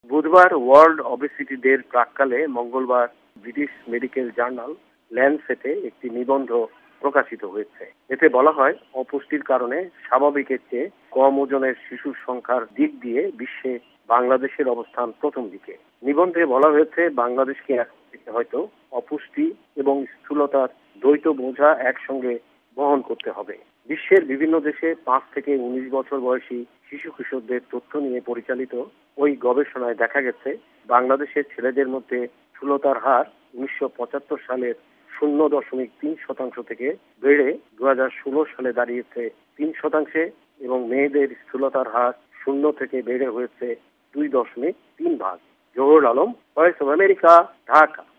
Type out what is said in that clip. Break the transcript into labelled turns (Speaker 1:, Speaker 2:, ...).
Speaker 1: বুধবার world obesity ডের প্রাক্কালে মঙ্গলবার ব্রিটিশ মেডিকেল জার্নাল ল্যান্ডসেটে একটি নিবন্ধ প্রকাশিত হয়েছে। এতে বলা হয়, অপুষ্টির কারণে স্বাভাবিকের চেয়ে কম ওজনের শিশুর সংখ্যার দিক দিয়ে বিশ্বে বাংলাদেশের অবস্থান প্রথম দিকে। নিবন্ধে বলা হয়েছে, বাংলাদেশকে হয়তো অপুষ্টি এবং স্থূলতার দ্বৈত বোঝা একসঙ্গে বহন করতে হবে। বিশ্বের বিভিন্ন দেশে 5 থেকে 19 বছর বয়সী শিশু কিশোরদের তথ্য নিয়ে পরিচালিত ওই গবেষণায় দেখা গেছে, বাংলাদেশের ছেলেদের মধ্যে স্থূলতার হার 1975 সালের 0.3% থেকে বেড়ে 2016 সালে দাঁড়িয়েছে 3% এবং মেয়েদের স্থূলতার হার 0 থেকে বেড়ে হয়েছে 2.3 ভাগ। Zahurul Alam, Voice of America, Dhaka.